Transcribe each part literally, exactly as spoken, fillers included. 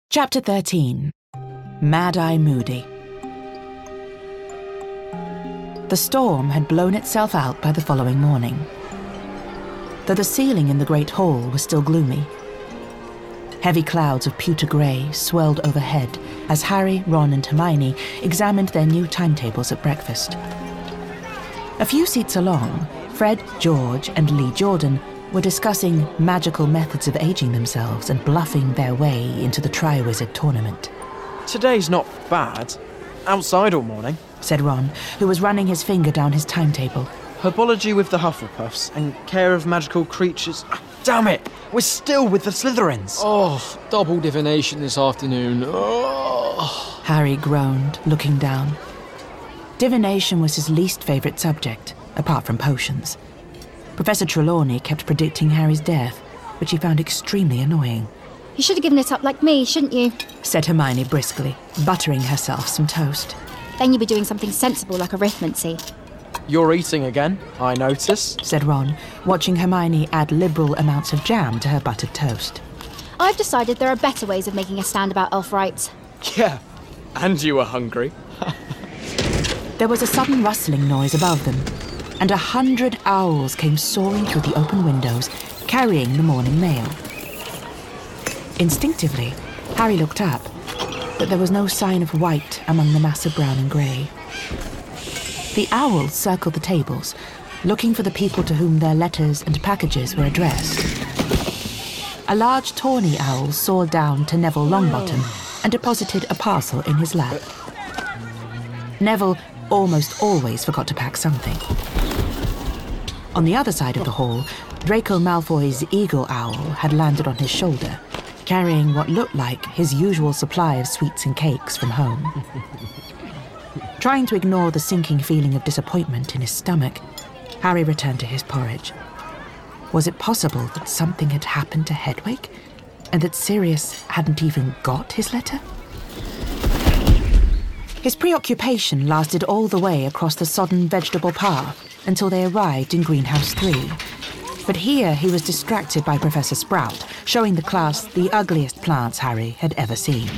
Chapter thirteen. Mad-Eye Moody. The storm had blown itself out by the following morning, though the ceiling in the great hall was still gloomy. Heavy clouds of pewter grey swirled overhead as Harry, Ron and Hermione examined their new timetables at breakfast. A few seats along, Fred, George and Lee Jordan were discussing magical methods of aging themselves and bluffing their way into the Triwizard Tournament. Today's not bad. Outside all morning, said Ron, who was running his finger down his timetable. Herbology with the Hufflepuffs and care of magical creatures. Ah, damn it! We're still with the Slytherins. Oh, double divination this afternoon. Oh. Harry groaned, looking down. Divination was his least favourite subject, apart from potions. Professor Trelawney kept predicting Harry's death, which he found extremely annoying. You should have given it up like me, shouldn't you? Said Hermione briskly, buttering herself some toast. Then you'd be doing something sensible like arithmancy. You're eating again, I notice, said Ron, watching Hermione add liberal amounts of jam to her buttered toast. I've decided there are better ways of making a stand about elf rights. Yeah, and you were hungry. There was a sudden rustling noise above them, and a hundred owls came soaring through the open windows, carrying the morning mail. Instinctively, Harry looked up, but there was no sign of white among the mass of brown and grey. The owls circled the tables, looking for the people to whom their letters and packages were addressed. A large tawny owl soared down to Neville Longbottom and deposited a parcel in his lap. Neville almost always forgot to pack something. On the other side of the hall, Draco Malfoy's eagle owl had landed on his shoulder, carrying what looked like his usual supply of sweets and cakes from home. Trying to ignore the sinking feeling of disappointment in his stomach, Harry returned to his porridge. Was it possible that something had happened to Hedwig, and that Sirius hadn't even got his letter? His preoccupation lasted all the way across the sodden vegetable path until they arrived in Greenhouse three. But here he was distracted by Professor Sprout, showing the class the ugliest plants Harry had ever seen.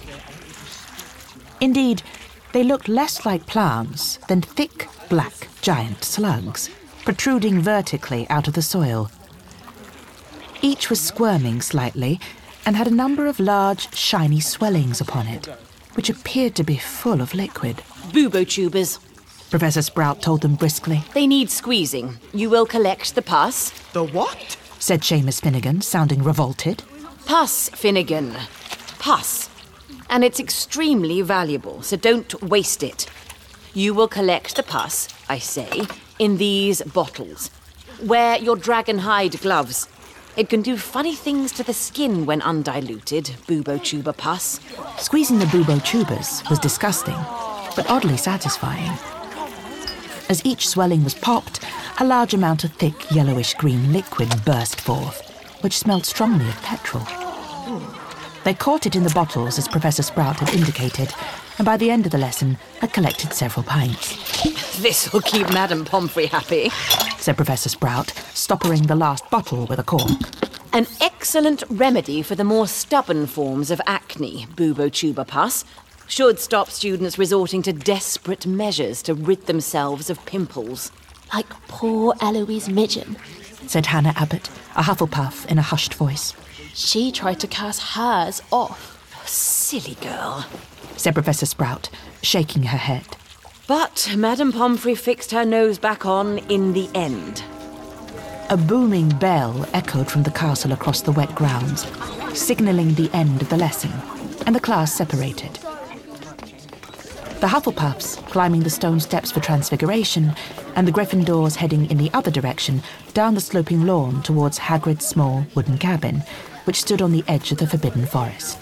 Indeed, they looked less like plants than thick, black, giant slugs, protruding vertically out of the soil. Each was squirming slightly and had a number of large, shiny swellings upon it, which appeared to be full of liquid. Bubotubers, Professor Sprout told them briskly. They need squeezing. You will collect the pus. The what? Said Seamus Finnegan, sounding revolted. Pus, Finnegan. Pus. And it's extremely valuable, so don't waste it. You will collect the pus, I say, in these bottles. Wear your dragon hide gloves. It can do funny things to the skin when undiluted, bubotuber pus. Squeezing the bubotubers was disgusting, but oddly satisfying. As each swelling was popped, a large amount of thick yellowish-green liquid burst forth, which smelled strongly of petrol. They caught it in the bottles as Professor Sprout had indicated, and by the end of the lesson had collected several pints. This'll keep Madame Pomfrey happy, said Professor Sprout, stoppering the last bottle with a cork. An excellent remedy for the more stubborn forms of acne, bubotuber pus. Should stop students resorting to desperate measures to rid themselves of pimples. Like poor Eloise Midgen, said Hannah Abbott, a Hufflepuff in a hushed voice. She tried to cast hers off. Silly girl, said Professor Sprout, shaking her head. But Madame Pomfrey fixed her nose back on in the end. A booming bell echoed from the castle across the wet grounds, signalling the end of the lesson, and the class separated. The Hufflepuffs climbing the stone steps for Transfiguration, and the Gryffindors heading in the other direction down the sloping lawn towards Hagrid's small wooden cabin, which stood on the edge of the Forbidden Forest.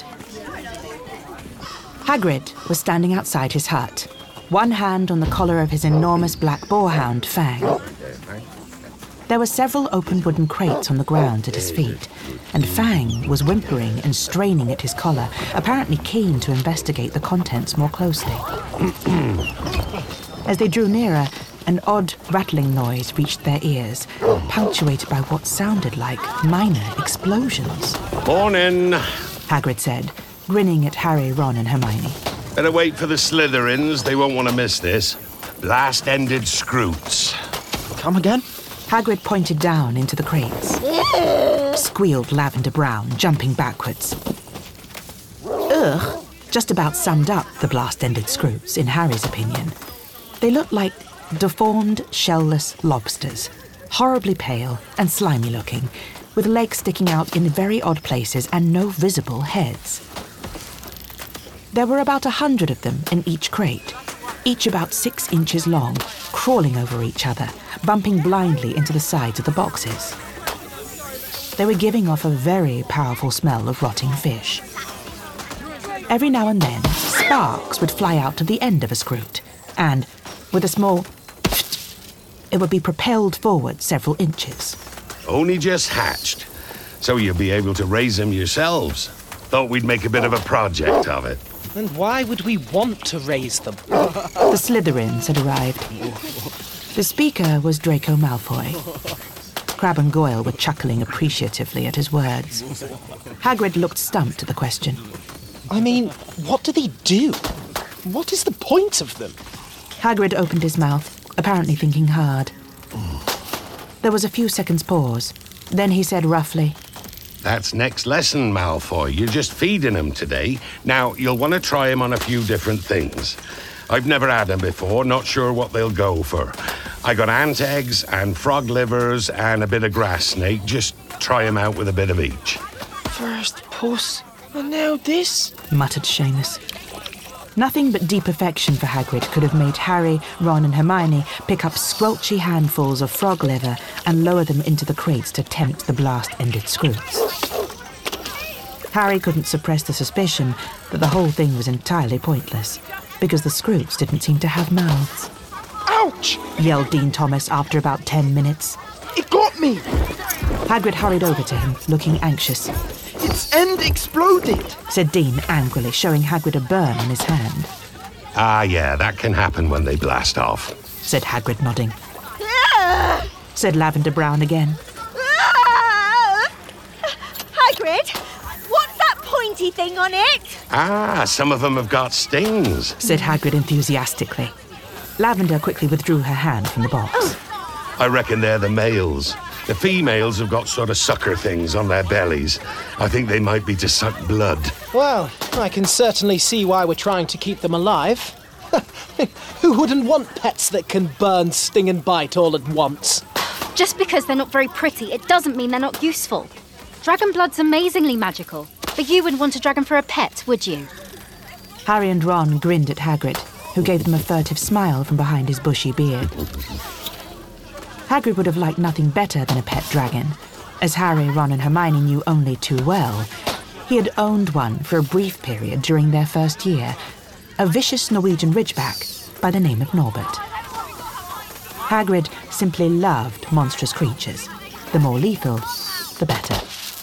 Hagrid was standing outside his hut, one hand on the collar of his enormous black boarhound, Fang. There were several open wooden crates on the ground at his feet, and Fang was whimpering and straining at his collar, apparently keen to investigate the contents more closely. As they drew nearer, an odd rattling noise reached their ears, punctuated by what sounded like minor explosions. Morning, Hagrid said, grinning at Harry, Ron and Hermione. Better wait for the Slytherins. They won't want to miss this. Blast-ended scroots. Come again? Hagrid pointed down into the crates. Squealed Lavender Brown, jumping backwards. Ugh, just about summed up the blast-ended scroots, in Harry's opinion. They looked like deformed, shell-less lobsters, horribly pale and slimy-looking, with legs sticking out in very odd places and no visible heads. There were about a hundred of them in each crate, each about six inches long, crawling over each other, bumping blindly into the sides of the boxes. They were giving off a very powerful smell of rotting fish. Every now and then, sparks would fly out of the end of a scroot, and, with a small it would be propelled forward several inches. Only just hatched, so you'll be able to raise them yourselves. Thought we'd make a bit of a project of it. And why would we want to raise them? The Slytherins had arrived. The speaker was Draco Malfoy. Crabbe and Goyle were chuckling appreciatively at his words. Hagrid looked stumped at the question. I mean, what do they do? What is the point of them? Hagrid opened his mouth, apparently thinking hard. There was a few seconds' pause. Then he said roughly, That's next lesson, Malfoy. You're just feeding them today. Now, you'll want to try them on a few different things. I've never had them before, not sure what they'll go for. I got ant eggs and frog livers and a bit of grass snake. Just try them out with a bit of each. First puss, and now this? Muttered Seamus. Nothing but deep affection for Hagrid could have made Harry, Ron and Hermione pick up squelchy handfuls of frog liver and lower them into the crates to tempt the blast-ended scroots. Harry couldn't suppress the suspicion that the whole thing was entirely pointless, because the scroots didn't seem to have mouths. Ouch! Yelled Dean Thomas after about ten minutes. It got me! Hagrid hurried over to him, looking anxious. Its end exploded! Said Dean angrily, showing Hagrid a burn on his hand. Ah, yeah, that can happen when they blast off. Said Hagrid, nodding. Said Lavender Brown again. Hagrid, what's that pointy thing on it? Ah, some of them have got stings. Said Hagrid enthusiastically. Lavender quickly withdrew her hand from the box. I reckon they're the males. The females have got sort of sucker things on their bellies. I think they might be to suck blood. Well, I can certainly see why we're trying to keep them alive. Who wouldn't want pets that can burn, sting and bite all at once? Just because they're not very pretty, it doesn't mean they're not useful. Dragon blood's amazingly magical, but you wouldn't want a dragon for a pet, would you? Harry and Ron grinned at Hagrid, who gave them a furtive smile from behind his bushy beard. Hagrid would have liked nothing better than a pet dragon. As Harry, Ron and Hermione knew only too well, he had owned one for a brief period during their first year, a vicious Norwegian ridgeback by the name of Norbert. Hagrid simply loved monstrous creatures. The more lethal, the better.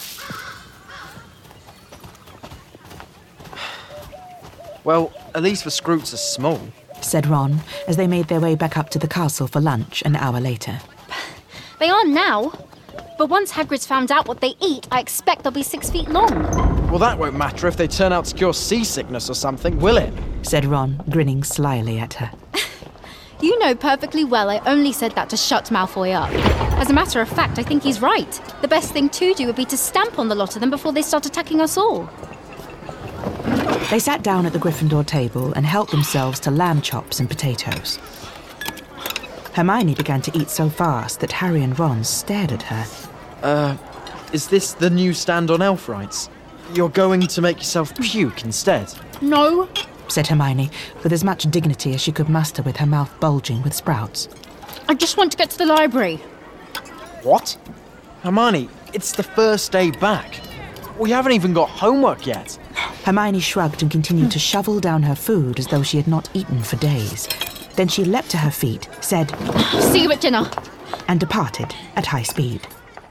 Well, at least the scroots are small. Said Ron, as they made their way back up to the castle for lunch an hour later. They are now. But once Hagrid's found out what they eat, I expect they'll be six feet long. Well, that won't matter if they turn out to cure seasickness or something, will it? Said Ron, grinning slyly at her. You know perfectly well I only said that to shut Malfoy up. As a matter of fact, I think he's right. The best thing to do would be to stamp on the lot of them before they start attacking us all. They sat down at the Gryffindor table and helped themselves to lamb chops and potatoes. Hermione began to eat so fast that Harry and Ron stared at her. Uh, is this the new stand on elf rights? You're going to make yourself puke instead? No, said Hermione, with as much dignity as she could muster with her mouth bulging with sprouts. I just want to get to the library. What? Hermione, it's the first day back. We haven't even got homework yet. Hermione shrugged and continued to shovel down her food as though she had not eaten for days. Then she leapt to her feet, said, See you at dinner, and departed at high speed.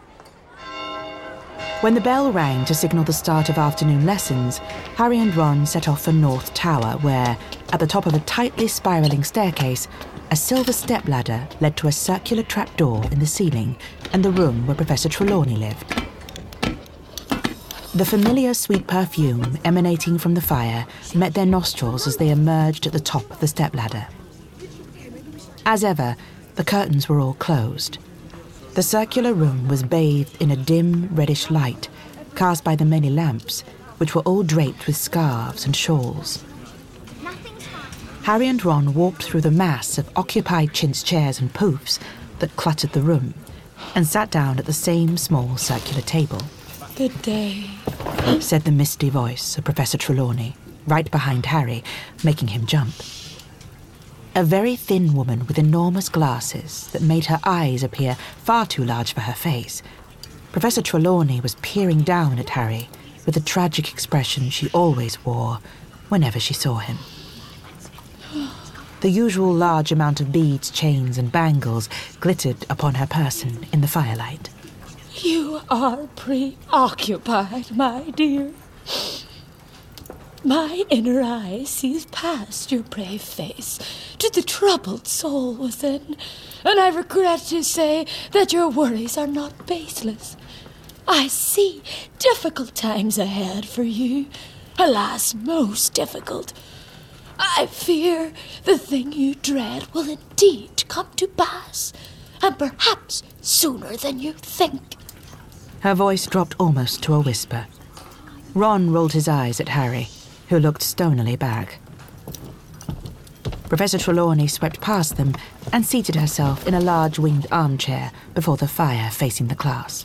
When the bell rang to signal the start of afternoon lessons, Harry and Ron set off for North Tower, where, at the top of a tightly spiralling staircase, a silver stepladder led to a circular trapdoor in the ceiling and the room where Professor Trelawney lived. The familiar sweet perfume emanating from the fire met their nostrils as they emerged at the top of the stepladder. As ever, the curtains were all closed. The circular room was bathed in a dim, reddish light cast by the many lamps, which were all draped with scarves and shawls. Harry and Ron walked through the mass of occupied chintz chairs and poufs that cluttered the room and sat down at the same small circular table. Good day, said the misty voice of Professor Trelawney, right behind Harry, making him jump. A very thin woman with enormous glasses that made her eyes appear far too large for her face. Professor Trelawney was peering down at Harry with the tragic expression she always wore whenever she saw him. The usual large amount of beads, chains, and bangles glittered upon her person in the firelight. You are preoccupied, my dear. My inner eye sees past your brave face to the troubled soul within, and I regret to say that your worries are not baseless. I see difficult times ahead for you, alas, most difficult. I fear the thing you dread will indeed come to pass, and perhaps sooner than you think. Her voice dropped almost to a whisper. Ron rolled his eyes at Harry, who looked stonily back. Professor Trelawney swept past them and seated herself in a large winged armchair before the fire facing the class.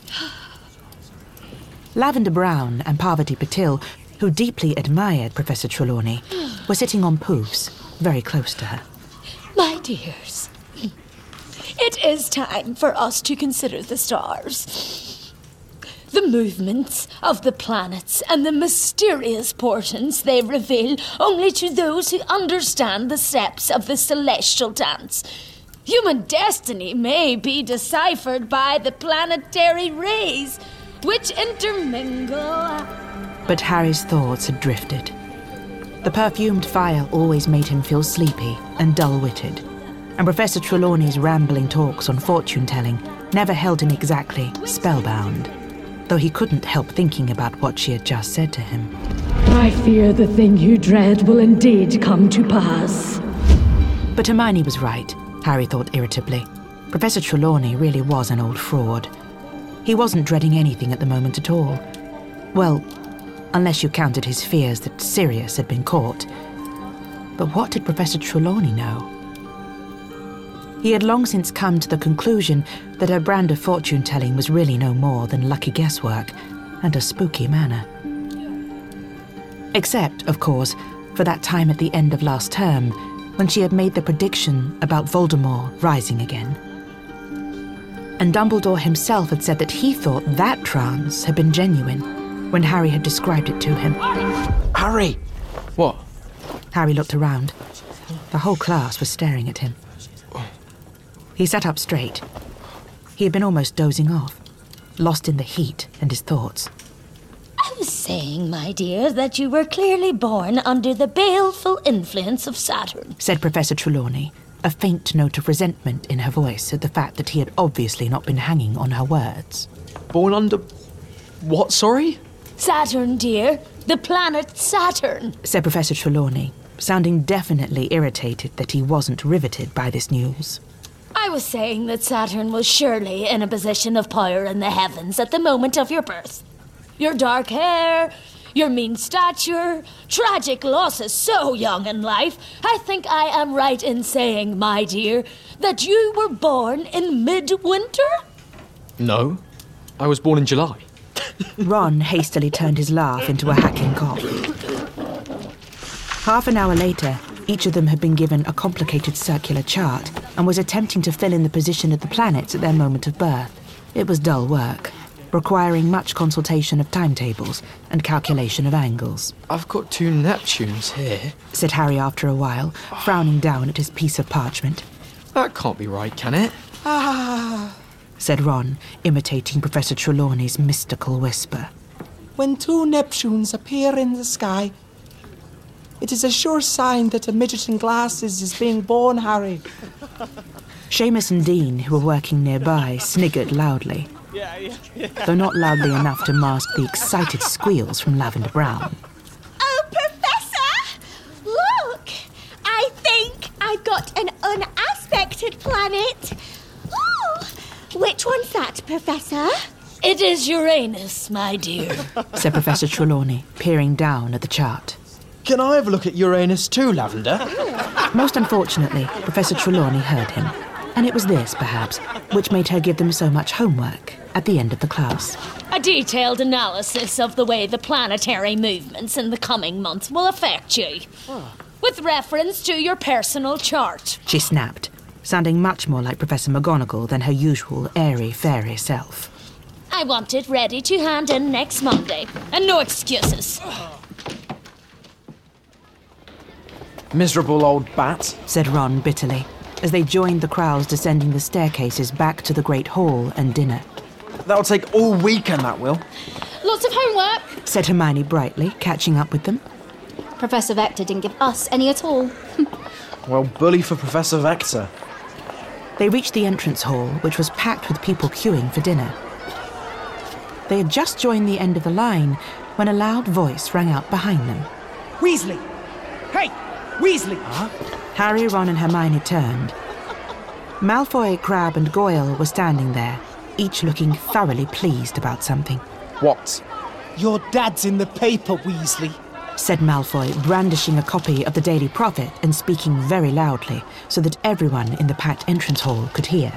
Lavender Brown and Parvati Patil, who deeply admired Professor Trelawney, were sitting on poufs very close to her. My dears, it is time for us to consider the stars. The movements of the planets and the mysterious portents they reveal only to those who understand the steps of the celestial dance. Human destiny may be deciphered by the planetary rays, which intermingle. But Harry's thoughts had drifted. The perfumed fire always made him feel sleepy and dull-witted, and Professor Trelawney's rambling talks on fortune-telling never held him exactly spellbound, though he couldn't help thinking about what she had just said to him. I fear the thing you dread will indeed come to pass. But Hermione was right, Harry thought irritably. Professor Trelawney really was an old fraud. He wasn't dreading anything at the moment at all. Well, unless you counted his fears that Sirius had been caught. But what did Professor Trelawney know? He had long since come to the conclusion that her brand of fortune-telling was really no more than lucky guesswork and a spooky manner. Except, of course, for that time at the end of last term, when she had made the prediction about Voldemort rising again. And Dumbledore himself had said that he thought that trance had been genuine when Harry had described it to him. Harry! What? Harry looked around. The whole class was staring at him. He sat up straight. He had been almost dozing off, lost in the heat and his thoughts. I was saying, my dear, that you were clearly born under the baleful influence of Saturn, said Professor Trelawney, a faint note of resentment in her voice at the fact that he had obviously not been hanging on her words. Born under... what, sorry? Saturn, dear. The planet Saturn, said Professor Trelawney, sounding definitely irritated that he wasn't riveted by this news. I was saying that Saturn was surely in a position of power in the heavens at the moment of your birth. Your dark hair, your mean stature, tragic losses so young in life. I think I am right in saying, my dear, that you were born in midwinter? No, I was born in July. Ron hastily turned his laugh into a hacking cough. Half an hour later, each of them had been given a complicated circular chart and was attempting to fill in the position of the planets at their moment of birth. It was dull work, requiring much consultation of timetables and calculation of angles. I've got two Neptunes here, said Harry after a while, frowning down at his piece of parchment. That can't be right, can it? Ah, said Ron, imitating Professor Trelawney's mystical whisper. When two Neptunes appear in the sky, it is a sure sign that a midget in glasses is being born, Harry. Seamus and Dean, who were working nearby, sniggered loudly. Yeah, yeah, yeah. though not loudly enough to mask the excited squeals from Lavender Brown. Oh, Professor! Look! I think I've got an unaspected planet. Ooh, which one's that, Professor? It is Uranus, my dear, said Professor Trelawney, peering down at the chart. Can I have a look at Uranus too, Lavender? Most unfortunately, Professor Trelawney heard him, and it was this, perhaps, which made her give them so much homework at the end of the class. A detailed analysis of the way the planetary movements in the coming months will affect you, with reference to your personal chart. She snapped, sounding much more like Professor McGonagall than her usual airy-fairy self. I want it ready to hand in next Monday, and no excuses. Miserable old bat, said Ron bitterly, as they joined the crowds descending the staircases back to the Great Hall and dinner. That'll take all weekend, that will. Lots of homework, said Hermione brightly, catching up with them. Professor Vector didn't give us any at all. Well, bully for Professor Vector. They reached the entrance hall, which was packed with people queuing for dinner. They had just joined the end of the line when a loud voice rang out behind them. Weasley! Hey! Weasley! Huh? Harry, Ron and Hermione turned. Malfoy, Crabbe and Goyle were standing there, each looking thoroughly pleased about something. What? Your dad's in the paper, Weasley, said Malfoy, brandishing a copy of the Daily Prophet and speaking very loudly so that everyone in the packed entrance hall could hear.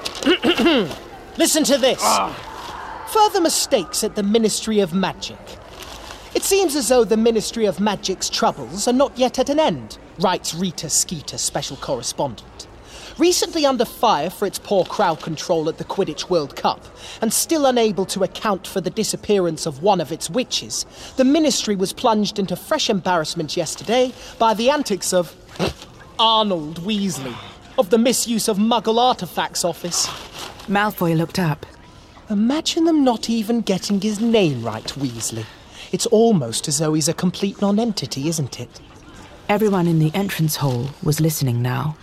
Listen to this. Ah. Further mistakes at the Ministry of Magic. It seems as though the Ministry of Magic's troubles are not yet at an end, writes Rita Skeeter, special correspondent. Recently under fire for its poor crowd control at the Quidditch World Cup, and still unable to account for the disappearance of one of its witches, the Ministry was plunged into fresh embarrassment yesterday by the antics of Arnold Weasley, of the Misuse of Muggle Artifacts Office. Malfoy looked up. Imagine them not even getting his name right, Weasley. It's almost as though he's a complete non-entity, isn't it? Everyone in the entrance hall was listening now.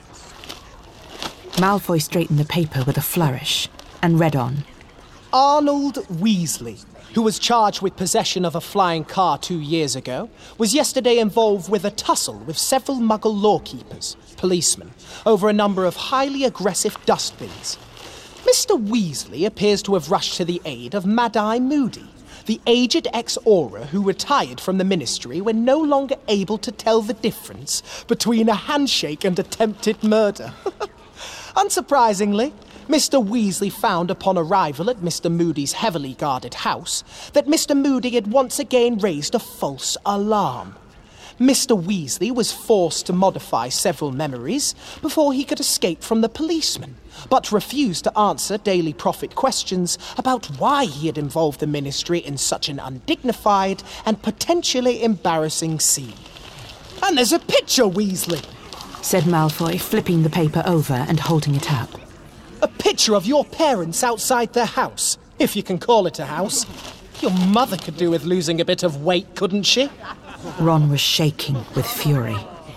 Malfoy straightened the paper with a flourish and read on. Arnold Weasley, who was charged with possession of a flying car two years ago, was yesterday involved with a tussle with several Muggle lawkeepers, policemen, over a number of highly aggressive dustbins. Mister Weasley appears to have rushed to the aid of Mad-Eye Moody, the aged ex-Auror who retired from the Ministry when no longer able to tell the difference between a handshake and attempted murder. Unsurprisingly, Mister Weasley found upon arrival at Mister Moody's heavily guarded house that Mister Moody had once again raised a false alarm. Mister Weasley was forced to modify several memories before he could escape from the policeman, but refused to answer Daily Prophet questions about why he had involved the Ministry in such an undignified and potentially embarrassing scene. And there's a picture, Weasley, said Malfoy, flipping the paper over and holding it up. A picture of your parents outside their house, if you can call it a house. Your mother could do with losing a bit of weight, couldn't she? Ron was shaking with fury.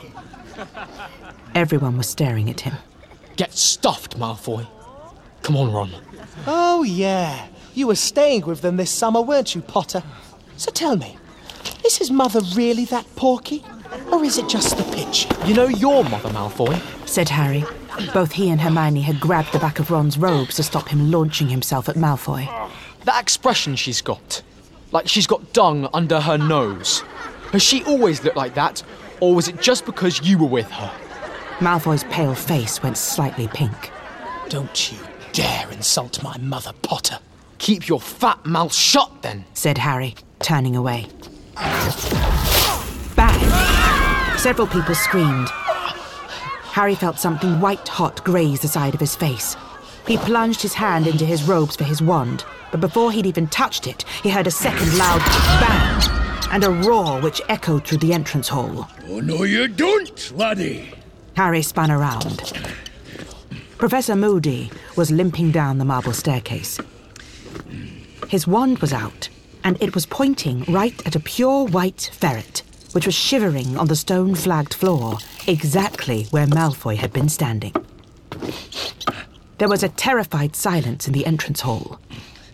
Everyone was staring at him. Get stuffed, Malfoy. Come on, Ron. Oh, yeah. You were staying with them this summer, weren't you, Potter? So tell me, is his mother really that porky? Or is it just the picture? You know your mother, Malfoy, said Harry. Both he and Hermione had grabbed the back of Ron's robes to stop him launching himself at Malfoy. That expression she's got. Like she's got dung under her nose. Has she always looked like that, or was it just because you were with her? Malfoy's pale face went slightly pink. Don't you dare insult my mother, Potter. Keep your fat mouth shut, then, said Harry, turning away. Bang! Several people screamed. Harry felt something white-hot graze the side of his face. He plunged his hand into his robes for his wand, but before he'd even touched it, he heard a second loud bang and a roar which echoed through the entrance hall. Oh, no you don't, laddie. Harry spun around. Professor Moody was limping down the marble staircase. His wand was out, and it was pointing right at a pure white ferret, which was shivering on the stone-flagged floor, exactly where Malfoy had been standing. There was a terrified silence in the entrance hall.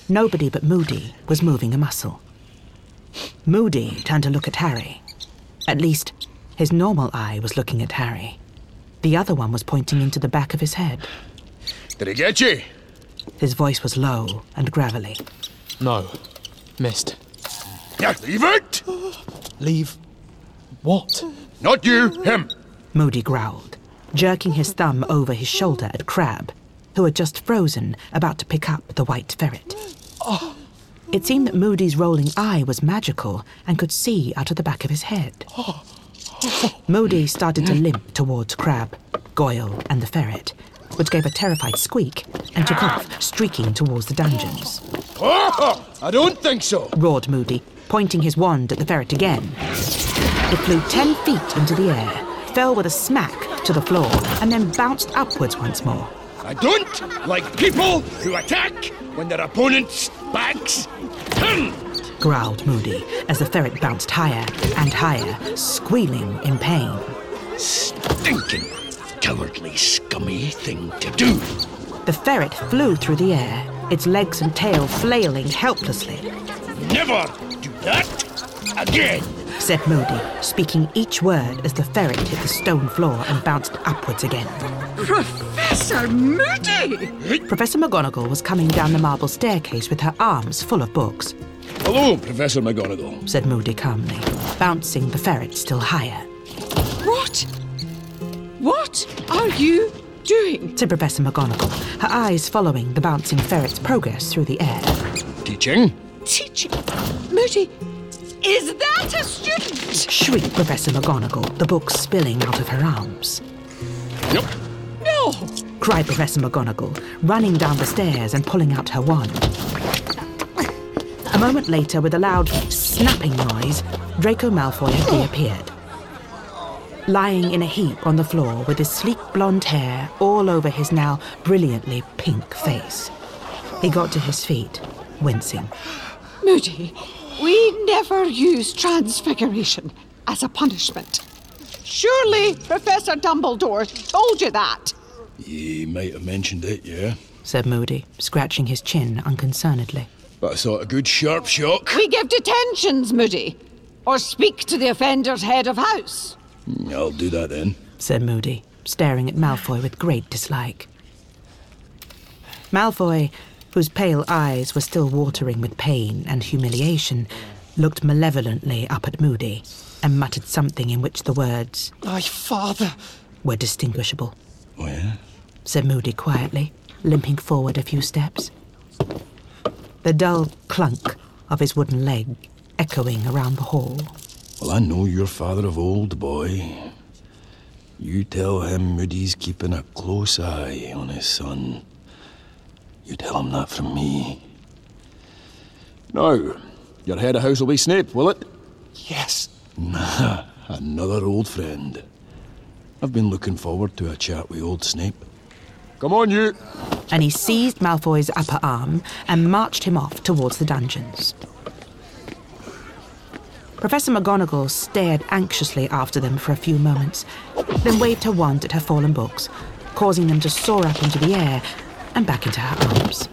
nobody but Moody was moving a muscle. Moody turned to look at Harry. At least, his normal eye was looking at Harry. The other one was pointing into the back of his head. Did he get you? His voice was low and gravelly. No. Missed. Yeah, leave it! Leave what? Not you, him. Moody growled, jerking his thumb over his shoulder at Crab, who had just frozen, about to pick up the white ferret. Oh. It seemed that Moody's rolling eye was magical and could see out of the back of his head. Oh. Moody started to limp towards Crab, Goyle, and the ferret, which gave a terrified squeak and took off, streaking towards the dungeons. Oh, I don't think so, roared Moody, pointing his wand at the ferret again. It flew ten feet into the air, fell with a smack to the floor, and then bounced upwards once more. I don't like people who attack when their opponent's back's turned, growled Moody as the ferret bounced higher and higher, squealing in pain. Stinking, cowardly, scummy thing to do. The ferret flew through the air, its legs and tail flailing helplessly. Never do that again, said Moody, speaking each word as the ferret hit the stone floor and bounced upwards again. Professor Moody! Professor McGonagall was coming down the marble staircase with her arms full of books. Hello, Professor McGonagall, said Moody calmly, bouncing the ferret still higher. What? What are you doing? said Professor McGonagall, her eyes following the bouncing ferret's progress through the air. Teaching? Teaching? Moody, is that a student? Shrieked Professor McGonagall, the books spilling out of her arms. Yep. No! cried Professor McGonagall, running down the stairs and pulling out her wand. A moment later, with a loud snapping noise, Draco Malfoy had reappeared. Lying in a heap on the floor with his sleek blonde hair all over his now brilliantly pink face. He got to his feet, wincing. Moody, we never use transfiguration as a punishment. Surely Professor Dumbledore told you that. He might have mentioned it, yeah, said Moody, scratching his chin unconcernedly. But I thought a good sharp shock. We give detentions, Moody, or speak to the offender's head of house. I'll do that then, said Moody, staring at Malfoy with great dislike. Malfoy, whose pale eyes were still watering with pain and humiliation, looked malevolently up at Moody and muttered something in which the words, "My father," were distinguishable. Oh, yeah? said Moody quietly, limping forward a few steps. The dull clunk of his wooden leg echoing around the hall. Well, I know your father of old, boy. You tell him Moody's keeping a close eye on his son. You tell him that from me. Now, your head of house will be Snape, will it? Yes. Nah, another old friend. I've been looking forward to a chat with old Snape. Come on, you! And he seized Malfoy's upper arm and marched him off towards the dungeons. Professor McGonagall stared anxiously after them for a few moments, then waved her wand at her fallen books, causing them to soar up into the air and back into her arms.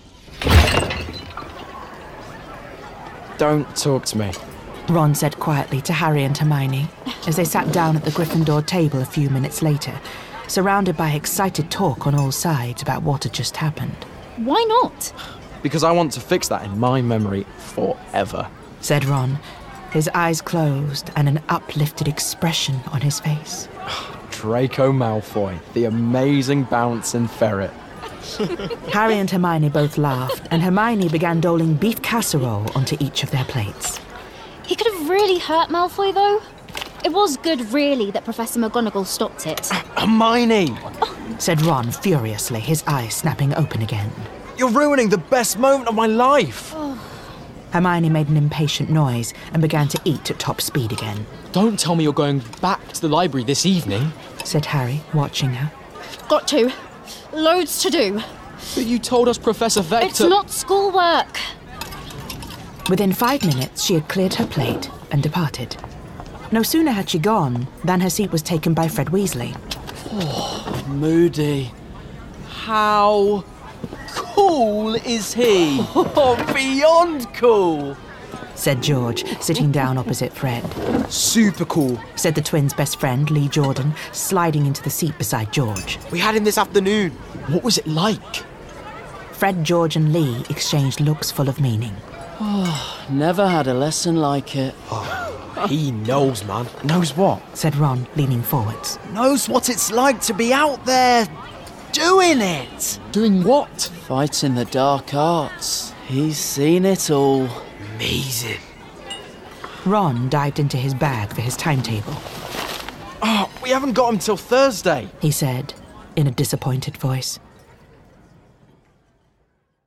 Don't talk to me, Ron said quietly to Harry and Hermione as they sat down at the Gryffindor table a few minutes later, surrounded by excited talk on all sides about what had just happened. Why not? because I want to fix that in my memory forever, said Ron, his eyes closed and an uplifted expression on his face. Draco Malfoy, the amazing bouncing ferret. Harry and Hermione both laughed, and Hermione began doling beef casserole onto each of their plates. He could have really hurt Malfoy, though. It was good, really, that Professor McGonagall stopped it. Hermione! said Ron furiously, his eyes snapping open again. You're ruining the best moment of my life! Hermione made an impatient noise and began to eat at top speed again. Don't tell me you're going back to the library this evening, said Harry, watching her. Got to. Loads to do. But you told us Professor Vector... It's not schoolwork. Within five minutes, she had cleared her plate and departed. No sooner had she gone than her seat was taken by Fred Weasley. Oh, Moody. How cool is he? Oh, beyond cool! Said George, sitting down opposite Fred. Super cool, said the twins' best friend, Lee Jordan, sliding into the seat beside George. We had him this afternoon. What was it like? Fred, George and Lee exchanged looks full of meaning. Oh, never had a lesson like it. Oh, he knows, man. Knows what? Said Ron, leaning forwards. Knows what it's like to be out there doing it. Doing what? Fighting the dark arts. He's seen it all. Amazing. Ron dived into his bag for his timetable. Oh, we haven't got him till Thursday, he said, in a disappointed voice.